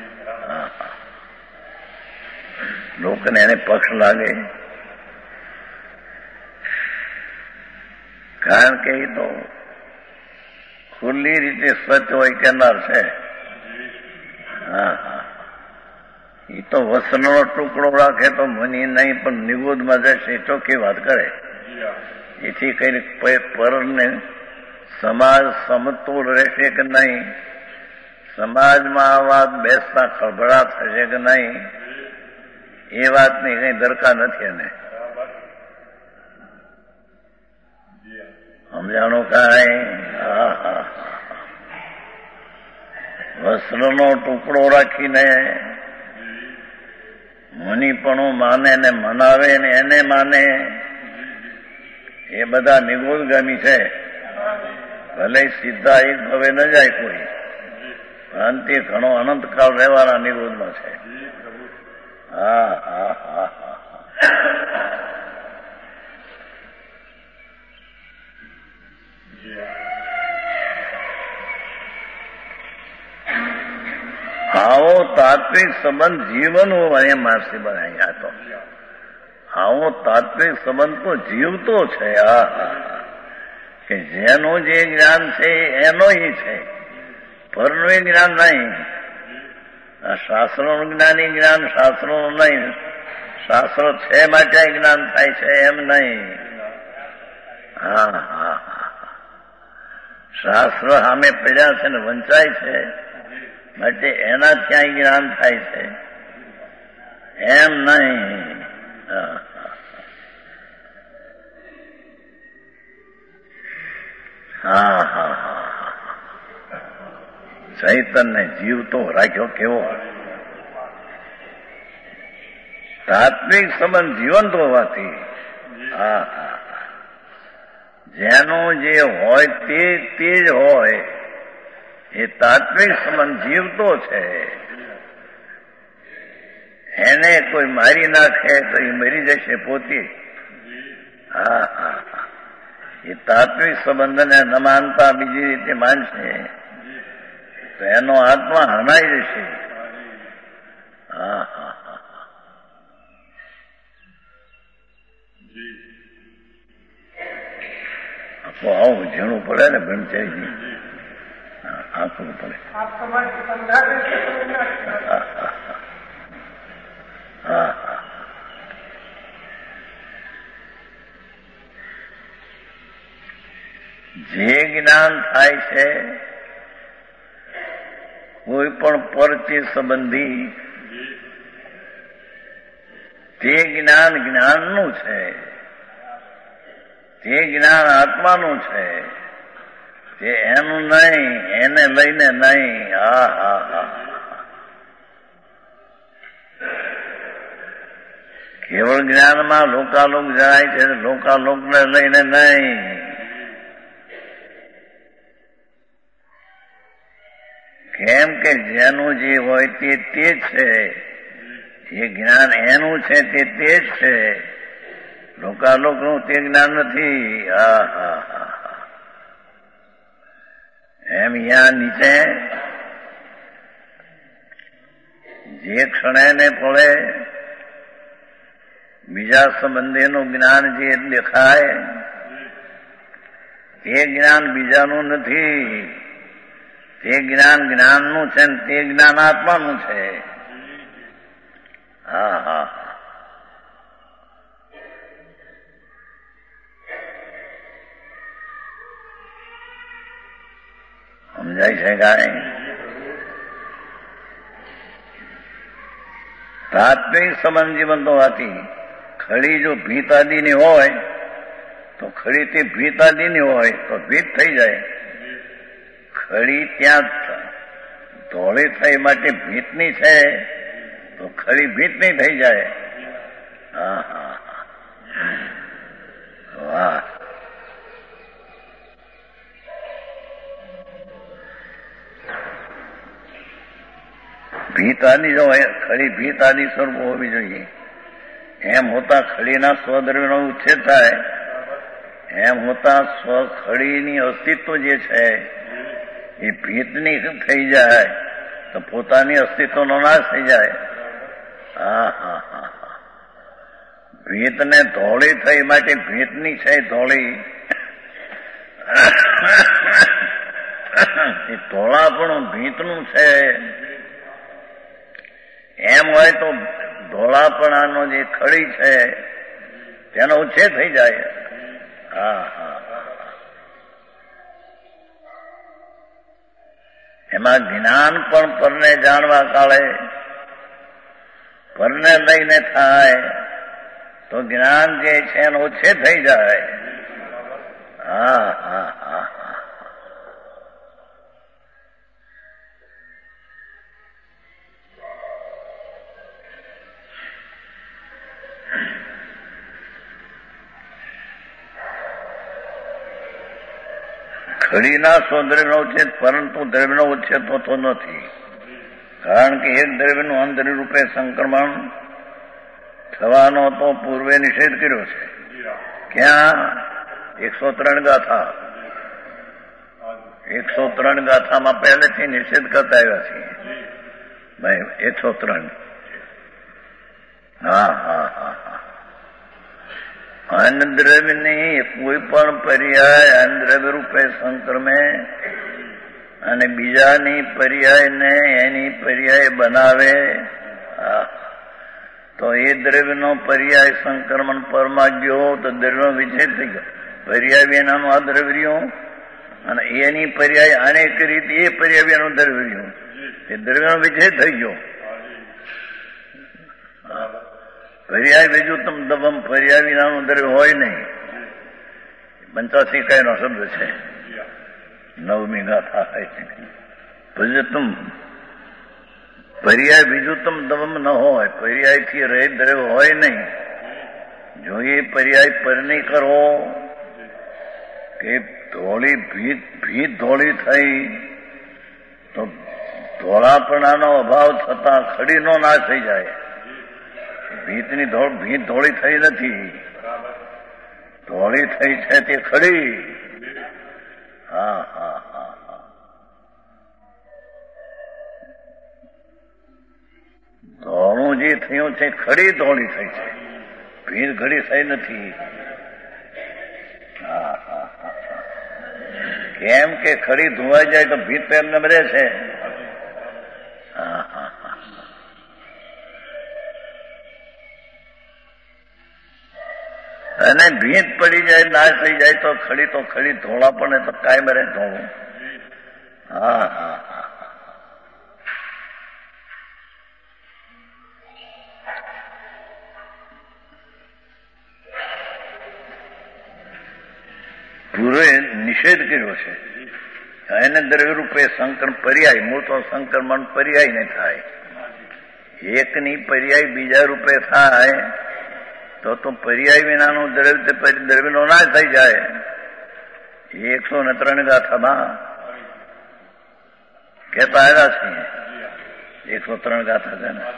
લોકોને એને પક્ષ લાગે, કારણ કે એ તો ખુલ્લી રીતે સચ હોય કેનાર છે. હા હા, એ તો વસનનો ટુકડો રાખે તો મની નહીં, પણ નિગોદમાં જશે ચોખ્ખી વાત કરે. એથી કઈ પરને સમાજ સમતોલ રહેશે કે નહીં, સમાજમાં આ વાત બેસતા ખળભળા થશે કે નહીં, એ વાતની કઈ દરકાર નથી. એને સમજાણું કાંઈ? હા હા, વસ્ત્રનો ટુકડો રાખીને મુનિપણું માને ને મનાવે ને એને માને એ બધા નિગોદગામી છે. ભલે સીધા એક ભવે ન જાય કોઈ, અંતે ઘણો અનંતકાળ રહેવાના નિરોધમાં છે. હા હા હા હા. આવો તાત્વિક સંબંધ જીવન હોય માસી બનાવ્યા તો આવો તાત્વિક સંબંધ તો જીવતો છે. હા હા કે જેનું જે જ્ઞાન છે એનો છે, પરનું જ્ઞાન નહીં. આ શાસ્ત્રોનું જ્ઞાની જ્ઞાન શાસ્ત્રોનું નહીં. શાસ્ત્રો છે માટે જ્ઞાન થાય છે એમ નહીં. હા હા હા. શાસ્ત્ર સામે પડ્યા છે ને વંચાય છે માટે એના ત્યાં જ્ઞાન થાય છે એમ નહીં. હા હા હા. ચૈતન્ય જીવતો રાખ્યો કેવો તાત્વિક સંબંધ જીવંત હોવાથી. હા હા. જેનું જે હોય તે જ હોય એ તાત્વિક સંબંધ જીવતો છે. એને કોઈ મારી નાખે તો એ મરી જશે પોતે. હા હા. એ તાત્વિક સંબંધને ન માનતા બીજી રીતે માનશે તો એનો આત્મા હણાઈ જશે. હા હા હા. આવું ઝીણું પડે ને બ્રહ્મચારી આંખું પડે. હા હા. જે જ્ઞાન થાય છે કોઈ પણ પરથી સંબંધી તે જ્ઞાન જ્ઞાનનું છે, તે જ્ઞાન આત્માનું છે, તે એનું નહીં, એને લઈને નહીં. હા હા હા. કેવળ જ્ઞાનમાં લોકાલોક જાય છે, લોકાલોકને લઈને નહીં. કેમ કે જેનું જે હોય તે છે, જે જ્ઞાન એનું છે તે જ છે, લોકાલોકનું તે જ્ઞાન નથી. હા હા હા. એમ અહીંયા નીચે જે ક્ષણે ને પડે બીજા સંબંધીનું જ્ઞાન જે દેખાય તે જ્ઞાન બીજાનું નથી. તે જ્ઞાન જ્ઞાનનું છે ને તે જ્ઞાન આત્માનું છે. હા હા. સમજાય છે કાંઈ? તાત્વિક સંબંધ જીવંત હોવાથી ખડી જો ભીત આદિની હોય તો ખડી તે ભીત આદિની હોય તો ભીત થઈ જાય. ખડી ત્યાં ધોળી થઈ માટે ભીતની છે તો ખડી ભીતની થઈ જાય. હા હા. વાહ. ભીત આદિ જો ખડી ભીત આદિ સ્વરૂપ હોવી જોઈએ. એમ હોતા ખડીના સ્વદ્રવ્યનો ઉચ્છેદ થાય, એમ હોતા ખડીની અસ્તિત્વ જે છે એ ભીતની થઈ જાય તો પોતાની અસ્તિત્વનો નાશ થઈ જાય. હા હા હા. ભીતને ધોળી થઈ માટે ભીતની છે ધોળી. એ ધોળાપણું ભીતનું છે. એમ હોય તો ધોળાપણાનો જે ખડી છે તેનો ઉચ્છેદ થઈ જાય. હા હા. એમાં જ્ઞાન પણ પરને જાણવા કાળે પરને લઈને થાય તો જ્ઞાન જે છે એનો ઉચ્છેદ થઈ જાય. હા હા હા. ખડીના 100 દ્રવ્યનો ઉચ્છેદ, પરંતુ દ્રવ્યનો ઉચ્છેદ થતો નથી. કારણ કે એક દ્રવ્યનું અંતરી રૂપે સંક્રમણ થવાનો તો પૂર્વે નિષેધ કર્યો છે. ક્યાં? 103 ગાથા. 103 ગાથામાં પહેલેથી નિષેધ કરતા આવ્યા છીએ ભાઈ. 103. અન્ન દ્રવ્યની કોઈ પણ પર્યાય અન્ન દ્રવ્ય રૂપે સંક્રમે અને બીજાની પર્યાયને એની પર્યાય બનાવે તો એ દ્રવ્યનો પર્યાય સંક્રમણ પરમાં ગયો તો દ્રવ્યનો વિચ્છેદ થઈ ગયો. પર્યાય વિનાનું આ દ્રવ્ય અને એની પર્યાય અનેક રીતે એ પર્યાય વિનાનું દ્રવ્ય, એ દ્રવ્યનો વિચ્છેદ થઈ ગયો. પર્યાય વિજુતમ દવમ, પર્યાય વિનાનું દ્રવ્ય હોય નહીં. 85 કાયનો શબ્દ છે. 9મી ગાથા ભજતમ. પર્યાય વિજુતમ દવમ ન હોય, પર્યાયથી રહિત દ્રવ્ય હોય નહીં. જો એ પર્યાય પરની કરો કે ધોળી ભીત ધોળી થઈ તો ધોળાપણાનો અભાવ થતા ખડીનો નાશ થઈ જાય. ભીત ધોળી થઈ નથી, ધોળી થઈ છે તે ખડી. ધોળું જે થયું છે ખડી ધોળી થઈ છે, ભીત ઘડી થઈ નથી. કેમ કે ખડી ધોવાઈ જાય તો ભીત તો એમને રહે છે. અને ભીત પડી જાય, નાશ થઈ જાય તો ખડી ધોળા પણ તો કાયમ રહે ધોળું. પૂર્વે નિષેધ કર્યો છે. એને દ્રવ્ય રૂપે સંકર પર્યાય, મૂળ તો સંક્રમણ પર્યાય ને થાય. એકની પર્યાય બીજા રૂપે થાય તો પર્યાય વિનાનું દ્રવ્યનો નાશ થઈ જાય. 103 ગાથામાં કહેતા આવ્યા છીએ. 103 ગાથા છે ને.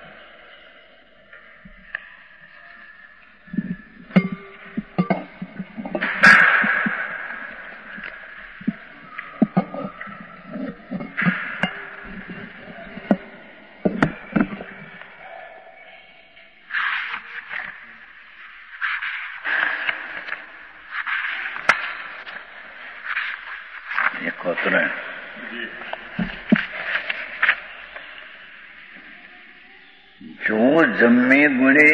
જો જમ્મી ગુણે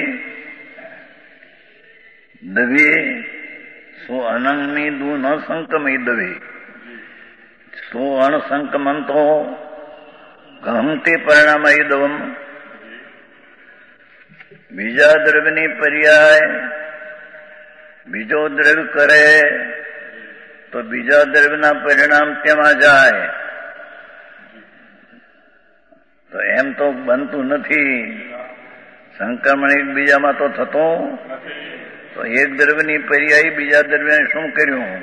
દવે સો અનંગમી દુ ન સંકમી દવે સો અણસંકમંતો ગમતે પરિણામય દવમ. બીજા દ્રવ્યની પર્યાય બીજો દ્રવ્ય કરે તો બીજા દ્રવ્યના પરિણામ તેમાં જાય. તો એમ તો બનતું નથી. સંક્રમણ એકબીજામાં તો થતું. તો એક દ્રવ્યની પર્યાય બીજા દ્રવ્યને શું કર્યું?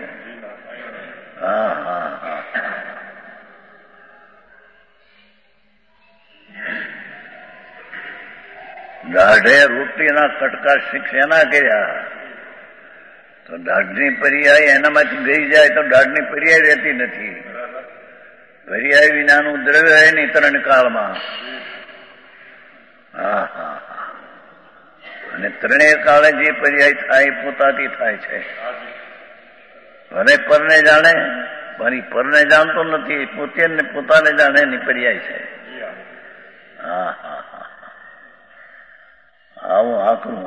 દાઢે રોટલીના કટકા શેના કર્યા? તો દાઢની પર્યાય એનામાંથી ગઈ જાય તો દાઢની પર્યાય રહેતી નથી. પર્યાય વિનાનું દ્રવ્ય એની ત્રણ કાળમાં. અને ત્રણેય કાળે જે પર્યાય થાય પોતાથી થાય છે. ભલે પરને જાણે, મારી પરને જાણતો નથી, પોતાને જાણે એની પર્યાય છે. આવું આકરું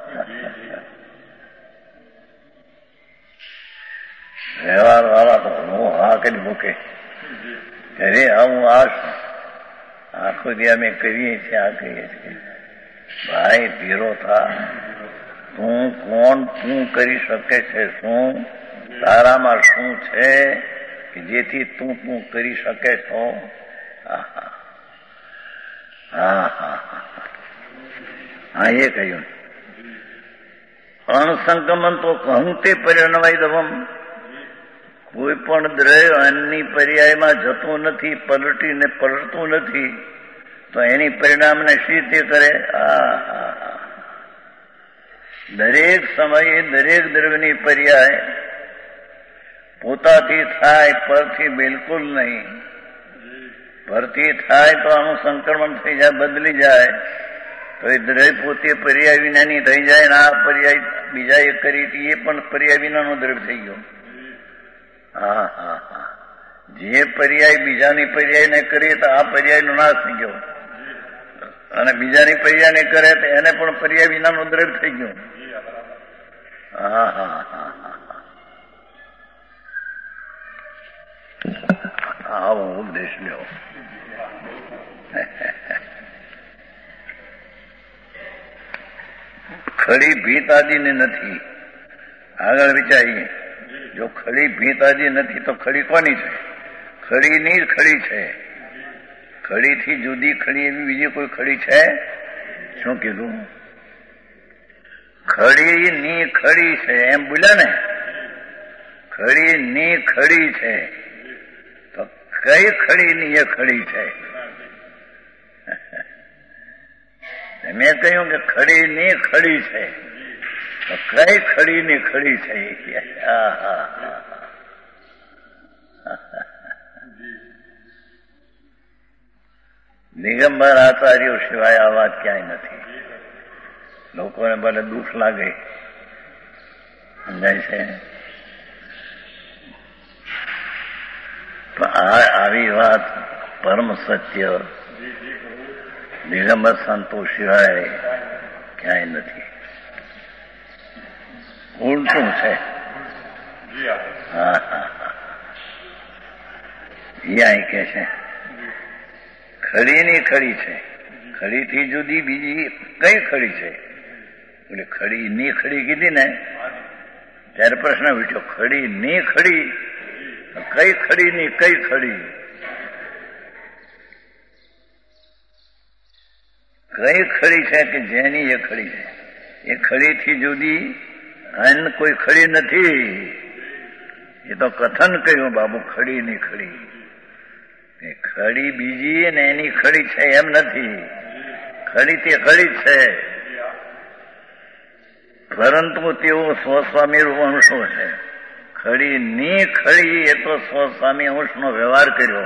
વ્યવહાર વાળા તો હું હા કરી મૂકે. અરે આવું આખો દી અમે કરીએ છીએ, આ કહીએ છીએ. ભાઈ ધીરો થા. તું કોણ? તું કરી શકે છે શું? તારામાં શું છે કે જેથી તું કરી શકે છો? હા એ કહ્યું. અણસંક્રમણ તો કહું તે પરિણવાય દવમ. કોઈ પણ દ્રવ્ય અન્નની પર્યાયમાં જતું નથી, પલટીને પલટતું નથી, તો એની પરિણામને શી રીતે કરે? દરેક સમયે દરેક દ્રવ્યની પર્યાય પોતાથી થાય, પરથી બિલકુલ નહીં. પરથી થાય તો આનું સંક્રમણ થઈ જાય, બદલી જાય, તો એ દ્રવ્ય પોતે પર્યાય વિનાની થઈ જાય ને આ પર્યાય બીજા એ કરી એ પણ પર્યાય વિનાનો દ્રવ્ય થઈ ગયો. જે પર્યાય બીજાની પર્યાયને કરીએ તો આ પર્યાયનો નાશ થઈ ગયો, અને બીજાની પર્યાયને કરે તો એને પણ પર્યાય વિનાનો દ્રવ્ય થઈ ગયો. આવો ઉપદેશ લ્યો. ખડી ભીત આદિને નથી. આગળ વિચારીએ, જો ખડી ભીત આદિ નથી તો ખડી કોની છે? ખડીની જ ખડી છે. ખડીથી જુદી ખડી એવી બીજી કોઈ ખડી છે? શું કીધું? ખડીની ખડી છે એમ બોલ્યા ને? ખડીની ખડી છે તો કઈ ખડીની એ ખડી છે? મેં કહ્યું કે ખડીની ખડી છે તો કઈ ખડીની ખડી છે? દિગંબર આચાર્યો સિવાય આ વાત ક્યાંય નથી. લોકોને ભલે દુઃખ લાગે, સમજાય છે, આવી વાત પરમ સત્ય દિગંબર સંતો સિવાય ક્યાંય નથી. ઉલટું છે. અહીં કે છે ખડીની ખડી છે. ખડીથી જુદી બીજી કઈ ખડી છે? એટલે ખડીની ખડી કીધી ને ત્યારે પ્રશ્ન ઉઠ્યો, ખડીની ખડી કઈ ખડીની કઈ ખડી? કઈ ખડી છે કે જેની એ ખડી છે? એ ખડીથી જુદી અન્ય કોઈ ખડી નથી. એ તો કથન કહ્યું બાબુ, ખડીની ખડી. ખડી બીજી ને એની ખડી છે એમ નથી. ખડી તે ખડી છે, પરંતુ તેઓ સ્વસ્વામી રૂપ અંશો છે. ખડીની ખડી એ તો સ્વસ્વામી અંશનો વ્યવહાર કર્યો.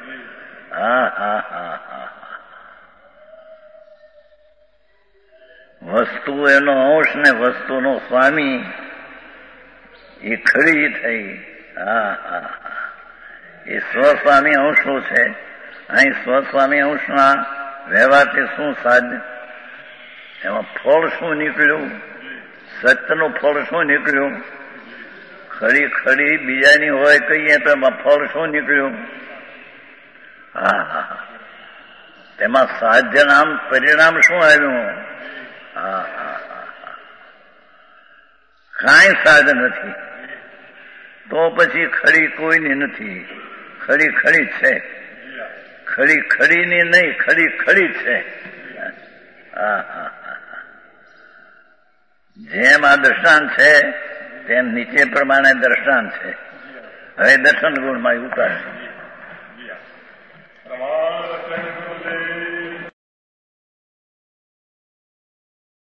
વસ્તુ એનો અંશ ને વસ્તુનો સ્વામી એ ખડી થઈ. એ સ્વસ્વામી અંશો છે. અહીં સ્વસ્વામી અંશના વ્યવહારથી શું સાધ્ય? એમાં ફળ શું નીકળ્યું? સત્યનું ફળ શું નીકળ્યું? ખડી ખડી બીજાની હોય કહીએ તો એમાં ફળ શું નીકળ્યું? તેમાં સાધ્ય નામ પરિણામ શું આવ્યું? કાંઈ સાધન નથી. તો પછી ખડી કોઈની નથી. ખડી ખડી છે. ખડી ખડીની નહીં, ખડી ખડી છે. જેમ આ દ્રષ્ટાંત છે તેમ નીચે પ્રમાણે દ્રષ્ટાંત છે. હવે દર્શન ગુણમાં ઉતારશે.